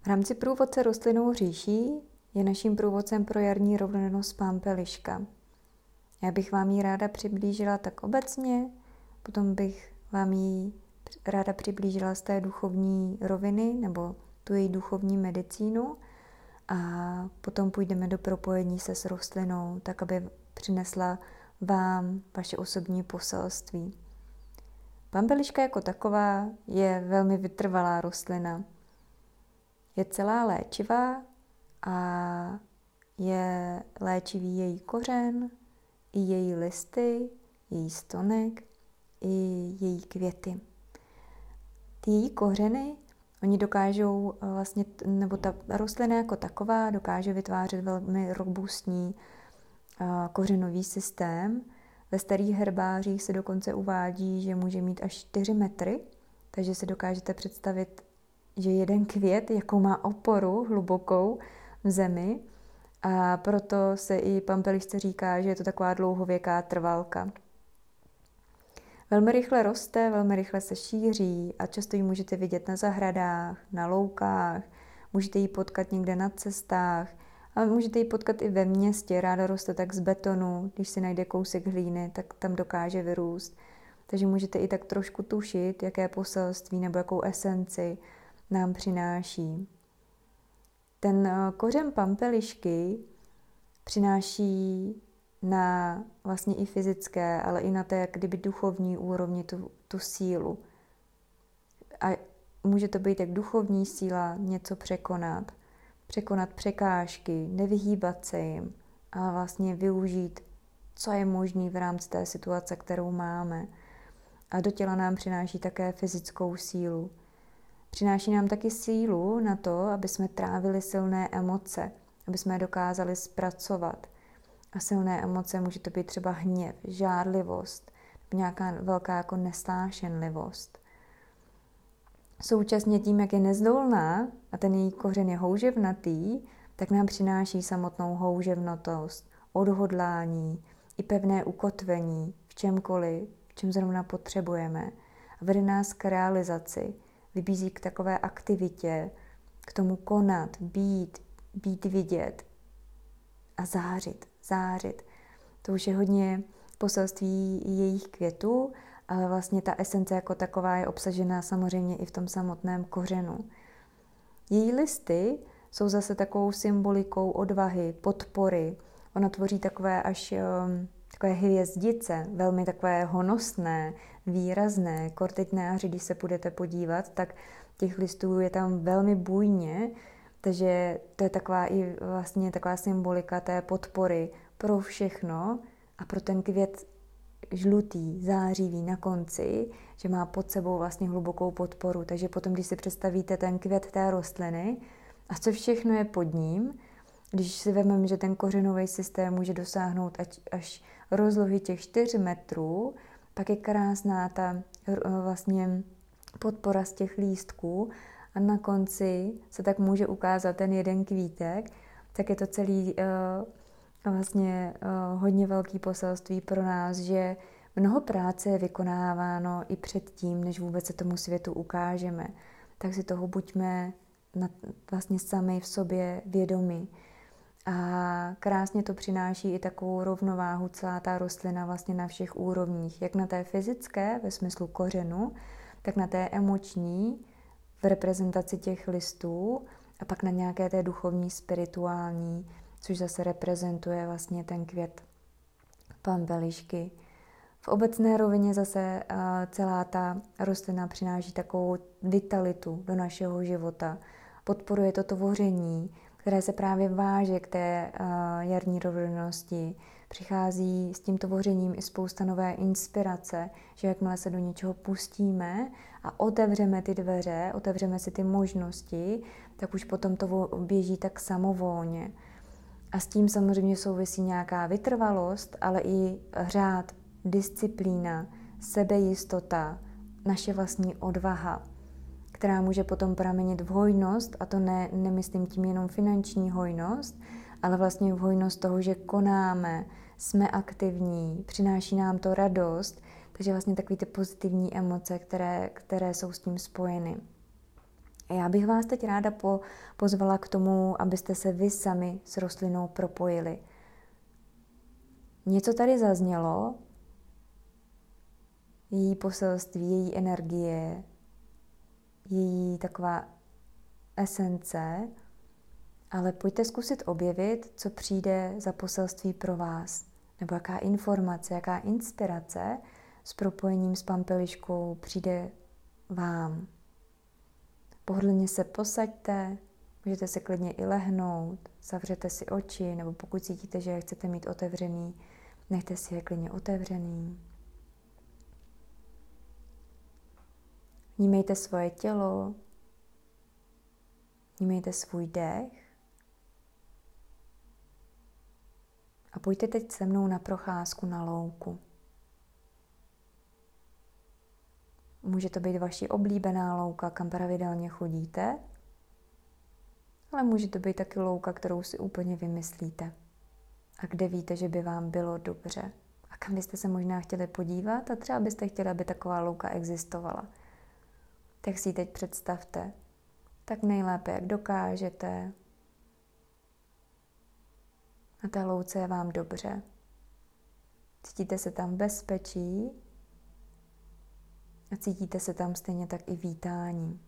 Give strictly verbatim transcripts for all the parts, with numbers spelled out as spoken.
rámci průvodce rostlinou říší je naším průvodcem pro jarní rovnodennost pampeliška. Já bych vám ji ráda přiblížila tak obecně, potom bych vám ji ráda přiblížila z té duchovní roviny nebo tu její duchovní medicínu a potom půjdeme do propojení se s rostlinou, tak aby přinesla vám vaše osobní poselství. Pampeliška jako taková je velmi vytrvalá rostlina. Je celá léčivá a je léčivý její kořen, i její listy, její stonek, i její květy. Ty její kořeny, oni dokážou vlastně, nebo ta rostlina jako taková dokáže vytvářet velmi robustní kořenový systém. Ve starých herbářích se dokonce uvádí, že může mít až čtyři metry, takže si dokážete představit, že jeden květ, jakou má oporu hlubokou v zemi, a proto se i pampelišce říká, že je to taková dlouhověká trvalka. Velmi rychle roste, velmi rychle se šíří a často ji můžete vidět na zahradách, na loukách, můžete ji potkat někde na cestách, ale můžete ji potkat i ve městě, ráda roste tak z betonu, když si najde kousek hlíny, tak tam dokáže vyrůst. Takže můžete i tak trošku tušit, jaké poselství nebo jakou esenci nám přináší. Ten kořen pampelišky přináší na vlastně i fyzické, ale i na té jak kdyby duchovní úrovni tu, tu sílu. A může to být jak duchovní síla něco překonat. Překonat překážky, nevyhýbat se jim, ale vlastně využít, co je možné v rámci té situace, kterou máme. A do těla nám přináší také fyzickou sílu. Přináší nám taky sílu na to, aby jsme trávili silné emoce, aby jsme je dokázali zpracovat. A silné emoce může to být třeba hněv, žárlivost, nějaká velká jako nesnášenlivost. Současně tím, jak je nezdolná a ten její kořen je houževnatý, tak nám přináší samotnou houževnatost, odhodlání i pevné ukotvení v čemkoliv, v čem zrovna potřebujeme. A vede nás k realizaci, vybízí k takové aktivitě, k tomu konat, být, být vidět a zářit, zářit. To už je hodně poselství jejich květů, ale vlastně ta esence jako taková je obsažená samozřejmě i v tom samotném kořenu. Její listy jsou zase takovou symbolikou odvahy, podpory. Ona tvoří takové až um, takové hvězdice, velmi takové honosné, výrazné, kortitné, když se budete podívat, tak těch listů je tam velmi bujně, takže to je taková i vlastně taková symbolika té podpory pro všechno a pro ten květ žlutý, zářivý na konci, že má pod sebou vlastně hlubokou podporu. Takže potom, když si představíte ten květ té rostliny a co všechno je pod ním, když si vezmeme, že ten kořenový systém může dosáhnout až, až rozlohy těch čtyř metrů, pak je krásná ta vlastně podpora z těch lístků a na konci se tak může ukázat ten jeden kvítek, tak je to celý uh, vlastně uh, hodně velký poselství pro nás, že mnoho práce je vykonáváno i předtím, než vůbec se tomu světu ukážeme. Tak si toho buďme na, vlastně sami v sobě vědomi. A krásně to přináší i takovou rovnováhu celá ta rostlina vlastně na všech úrovních, jak na té fyzické ve smyslu kořenu, tak na té emoční v reprezentaci těch listů a pak na nějaké té duchovní, spirituální, což zase reprezentuje vlastně ten květ pampelišky. V obecné rovině zase celá ta rostlina přináší takovou vitalitu do našeho života. Podporuje to tvoření, které se právě váže k té jarní rovnodennosti. Přichází s tím tvořením i spousta nové inspirace, že jakmile se do něčeho pustíme a otevřeme ty dveře, otevřeme si ty možnosti, tak už potom to běží tak samovolně. A s tím samozřejmě souvisí nějaká vytrvalost, ale i řád, disciplína, sebejistota, naše vlastní odvaha, která může potom pramenit v hojnost, a to ne, nemyslím tím jenom finanční hojnost, ale vlastně v hojnost toho, že konáme, jsme aktivní, přináší nám to radost, takže vlastně takové ty pozitivní emoce, které, které jsou s tím spojeny. A já bych vás teď ráda po, pozvala k tomu, abyste se vy sami s rostlinou propojili. Něco tady zaznělo, její poselství, její energie, její taková esence, ale pojďte zkusit objevit, co přijde za poselství pro vás. Nebo jaká informace, jaká inspirace s propojením s pampeliškou přijde vám. Pohodlně se posaďte, můžete se klidně i lehnout, zavřete si oči, nebo pokud cítíte, že je chcete mít otevřený, nechte si je klidně otevřený. Vnímejte svoje tělo, vnímejte svůj dech a pojďte teď se mnou na procházku na louku. Může to být vaši oblíbená louka, kam pravidelně chodíte, ale může to být taky louka, kterou si úplně vymyslíte a kde víte, že by vám bylo dobře a kam byste se možná chtěli podívat a třeba byste chtěli, aby taková louka existovala. Tak si ji teď představte, tak nejlépe, jak dokážete. Na té louce je vám dobře. Cítíte se tam v bezpečí a cítíte se tam stejně tak i vítání.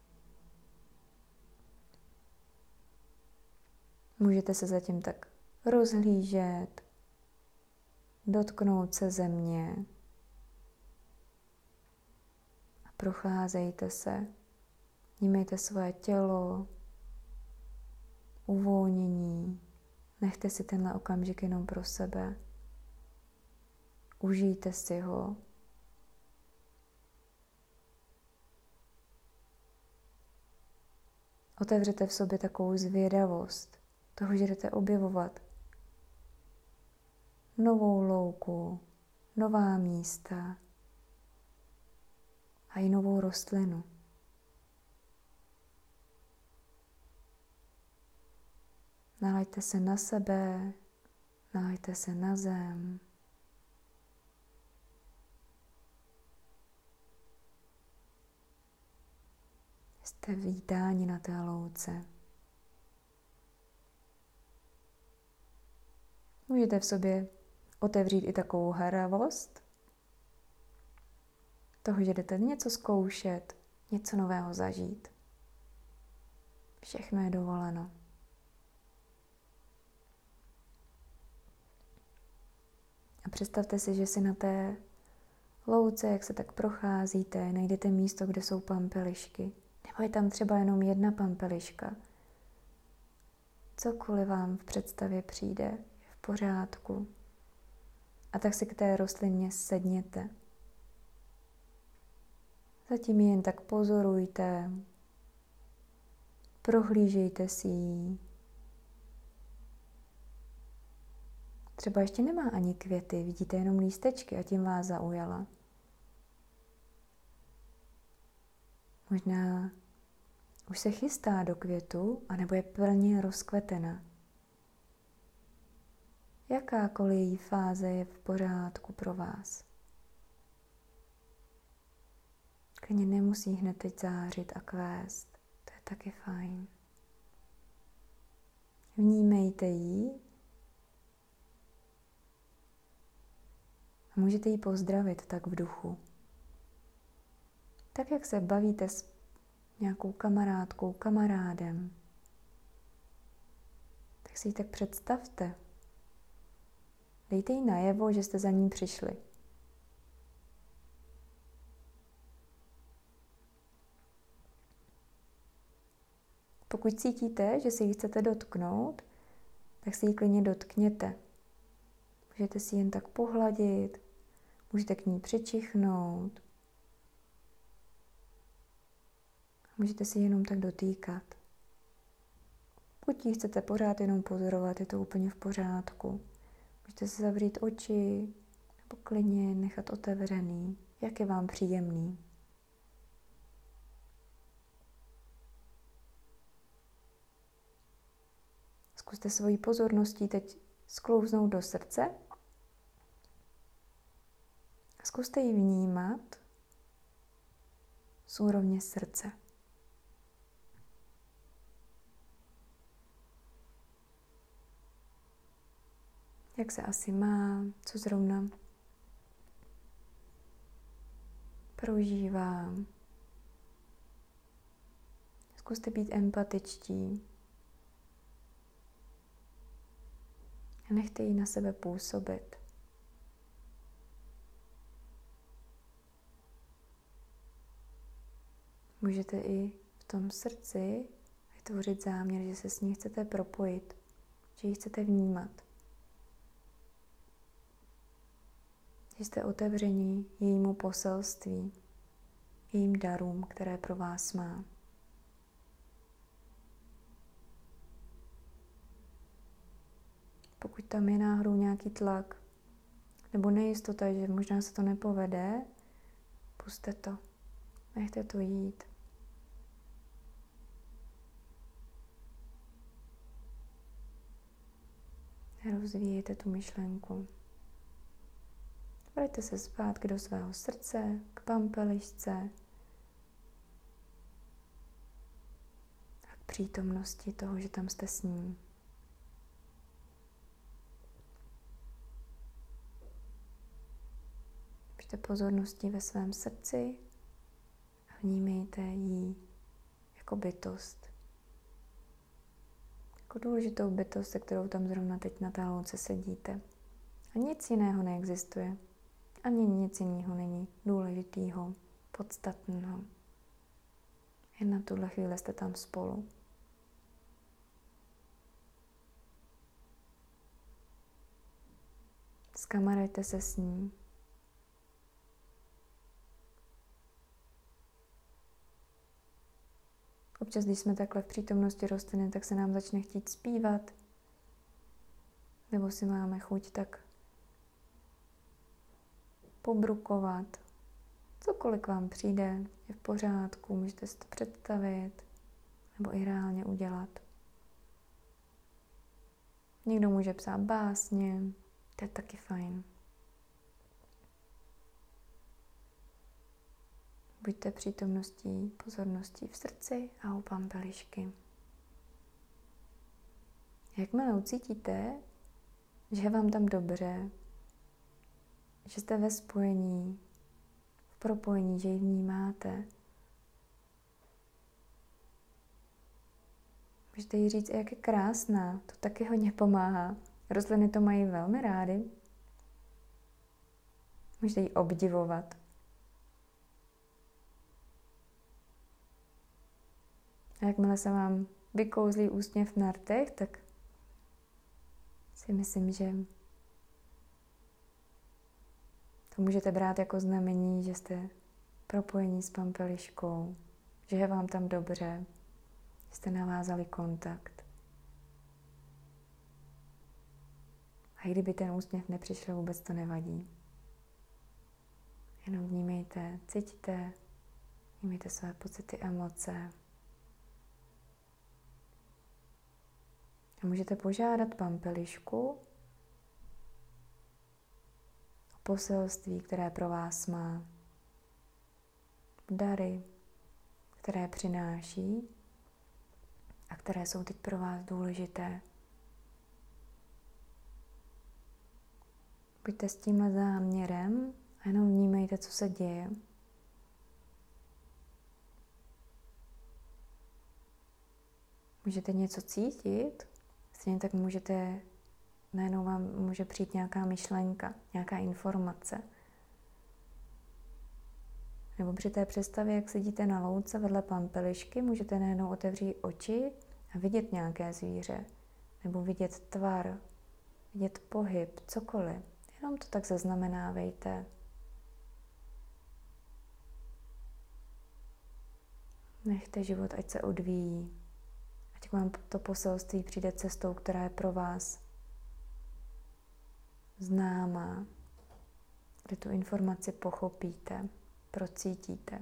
Můžete se zatím tak rozhlížet, dotknout se země a procházejte se. Vnímejte svoje tělo, uvolnění. Nechte si tenhle okamžik jenom pro sebe. Užijte si ho. Otevřete v sobě takovou zvědavost toho, že jdete objevovat novou louku, nová místa a i novou rostlinu. Nalaďte se na sebe, nalaďte se na zem. Jste vítáni na té louce. Můžete v sobě otevřít i takovou haravost toho, že jdete něco zkoušet, něco nového zažít. Všechno je dovoleno. A představte si, že si na té louce, jak se tak procházíte, najdete místo, kde jsou pampelišky. Nebo je tam třeba jenom jedna pampeliška. Cokoliv vám v představě přijde, je v pořádku. A tak si k té rostlině sedněte. Zatím jen tak pozorujte, prohlížejte si ji. Třeba ještě nemá ani květy, vidíte jenom lístečky a tím vás zaujala. Možná už se chystá do květu, anebo je plně rozkvetena. Jakákoliv její fáze je v pořádku pro vás. Klidně nemusí hned teď zářit a kvést. To je taky fajn. Vnímejte ji a můžete ji pozdravit tak v duchu. Tak, jak se bavíte s nějakou kamarádkou, kamarádem, tak si ji tak představte. Dejte jí najevo, že jste za ní přišli. Pokud cítíte, že si ji chcete dotknout, tak si ji klidně dotkněte. Můžete si jen tak pohladit, můžete k ní přičichnout, můžete si jenom tak dotýkat. Pokud ji chcete pořád jenom pozorovat, je to úplně v pořádku. Můžete si zavřít oči nebo klidně nechat otevřený, jak je vám příjemný. Zkuste svojí pozorností teď sklouznout do srdce. Zkuste ji vnímat z úrovně srdce. jak se asi má, co zrovna prožívá. Zkuste být empatičtí a nechte ji na sebe působit. Můžete i v tom srdci vytvořit záměr, že se s ní chcete propojit, že ji chcete vnímat. Že jste otevření jejímu poselství, jejím darům, které pro vás má. Pokud tam je náhodou nějaký tlak nebo nejistota, že možná se to nepovede, pusťte to. Nechte to jít. Nerozvíjejte tu myšlenku. Vraťte se zpátky do svého srdce, k pampelišce a k přítomnosti toho, že tam jste s ním. Držte pozornosti ve svém srdci a vnímejte ji jako bytost. Jako důležitou bytost, se kterou tam zrovna teď na té louce sedíte. A nic jiného neexistuje. Ani nic jiného není důležitýho, podstatného. Jen na tuhle chvíli jste tam spolu. Zkamarajte se s ní. Občas, když jsme takhle v přítomnosti rostliny, tak se nám začne chtít zpívat. Nebo si máme chuť tak pobrukovat. Cokoliv vám přijde, je v pořádku, můžete si to představit nebo i reálně udělat. Někdo může psát básně, to je taky fajn. Buďte přítomností, pozorností v srdci a u pampelišky. Jakmile ucítíte, že je vám tam dobře, že jste ve spojení, v propojení, že ji vnímáte, můžete jí říct, jak je krásná, to taky hodně pomáhá. Rostliny to mají velmi rády. Můžete ji obdivovat. A jakmile se vám vykouzlí úsměv na rtech, tak si myslím, že to můžete brát jako znamení, že jste propojení s pampeliškou, že je vám tam dobře, že jste navázali kontakt. A i kdyby ten úsměv nepřišel, vůbec to nevadí. Jenom vnímejte, cítíte, vnímejte své pocity, emoce. A můžete požádat pampelišku o poselství, které pro vás má, dary, které přináší a které jsou teď pro vás důležité. Buďte s tímhle záměrem a jenom vnímejte, co se děje. Můžete něco cítit, stejně tak můžete, najednou vám může přijít nějaká myšlenka, nějaká informace. Nebo při té představě, jak sedíte na louce vedle pampelišky, můžete najednou otevřít oči a vidět nějaké zvíře. Nebo vidět tvar, vidět pohyb, cokoliv. Jenom to tak zaznamenávejte. Nechte život, ať se odvíjí. Ať vám to poselství přijde cestou, která je pro vás známá, kde tu informaci pochopíte, procítíte.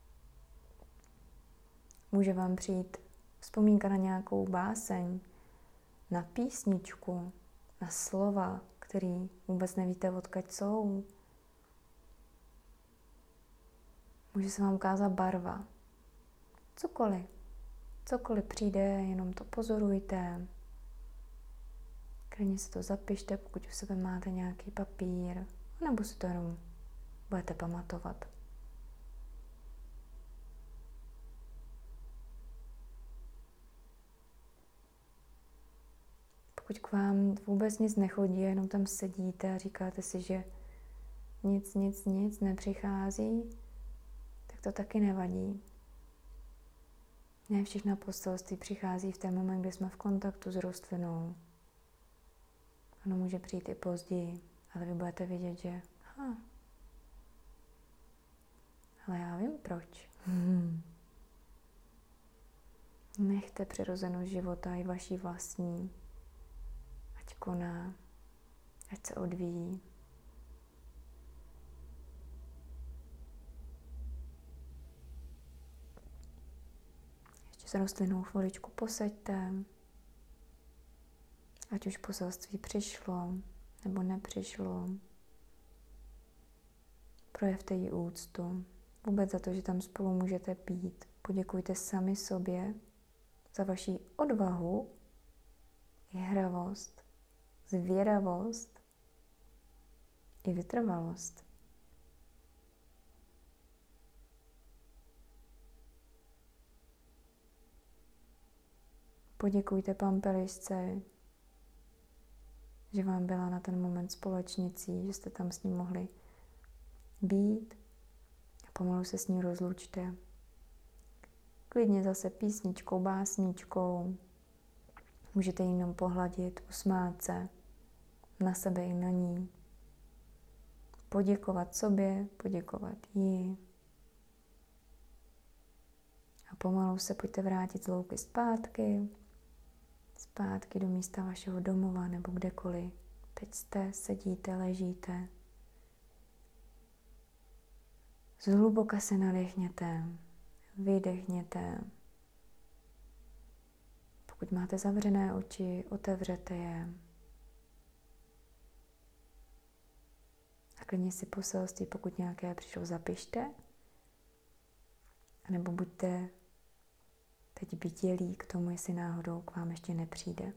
Může vám přijít vzpomínka na nějakou báseň, na písničku, na slova, který vůbec nevíte, odkud jsou. Může se vám ukázat barva. Cokoliv. Cokoliv přijde, jenom to pozorujte. Klidně si to zapište, pokud u sebe máte nějaký papír, nebo si to jenom budete pamatovat. Pokud k vám vůbec nic nechodí, jenom tam sedíte a říkáte si, že nic, nic, nic nepřichází, tak to taky nevadí. Ne všechna poselství přichází v ten moment, kdy jsme v kontaktu s rostlinou. Ono může přijít i později, ale vy budete vědět, že ha, ale já vím proč. Hmm. Nechte přirozenost života i vaší vlastní, ať koná, ať se odvíjí. Ještě s rostlinou chviličku posaďte, ať už poselství přišlo nebo nepřišlo. Projevte jí úctu, vůbec za to, že tam spolu můžete být. Poděkujte sami sobě za vaši odvahu, hravost, zvědavost i vytrvalost. Poděkujte pampelišce, že vám byla na ten moment společnicí, že jste tam s ní mohli být a pomalu se s ní rozlučte. Klidně zase písničkou, básničkou. Můžete ji jenom pohladit, usmát se na sebe i na ní. Poděkovat sobě, poděkovat jí. A pomalu se pojďte vrátit z louky zpátky. Zpátky do místa vašeho domova nebo kdekoliv. Teď jste, sedíte, ležíte. Zhluboka se nadechněte, vydechněte. Pokud máte zavřené oči, otevřete je. A klidně si poselství, pokud nějaké přišlo, zapište. A nebo buďte teď bdělí k tomu, jestli náhodou k vám ještě nepřijde.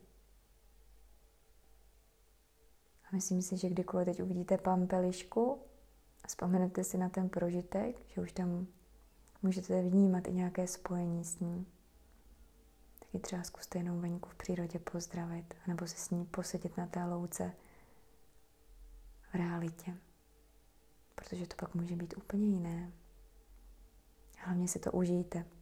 A myslím si, že kdykoliv teď uvidíte pampelišku a vzpomenete si na ten prožitek, že už tam můžete vnímat i nějaké spojení s ní, taky třeba zkuste jenom venku v přírodě pozdravit, anebo se s ní posedět na té louce v realitě. Protože to pak může být úplně jiné. Hlavně si to užijte.